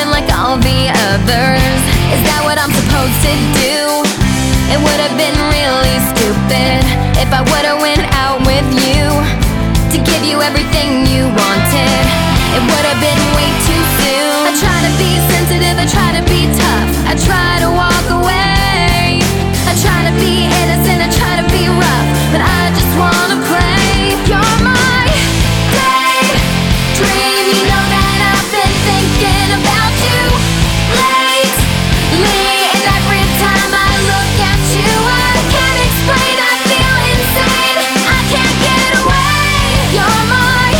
living like all the others. Is that what I'm supposed to do? It would have been really stupid if I would've went out with you to give you everything you wanted. It would have been way too soon. I try to be sensitive, I try to be tough, I try to walk away. I try to be innocent, I try to be rough, but I just wanna play. You're my daydream. You know that I've been thinking about you lately, and every time I look at you I can't explain, I feel insane, I can't get away. You're my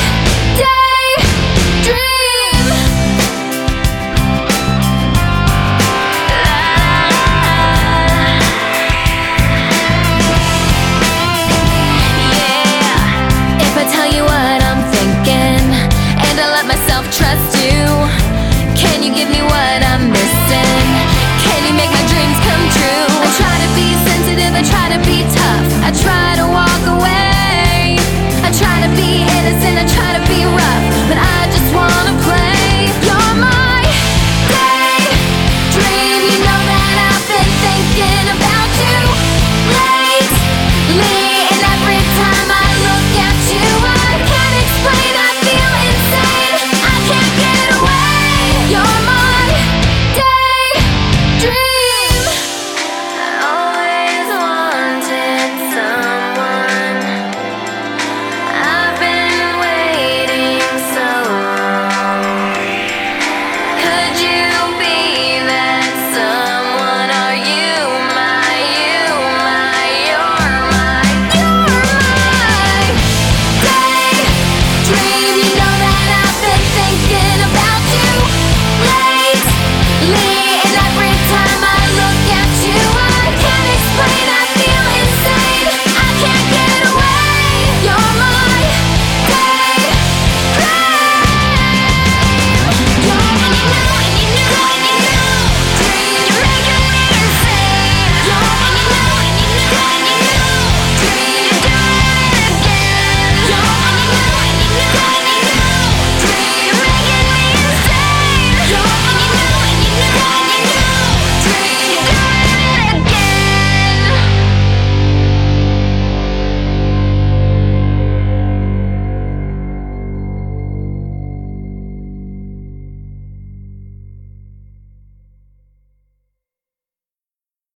daydream. Yeah, if I tell you what I'm thinking and I let myself trust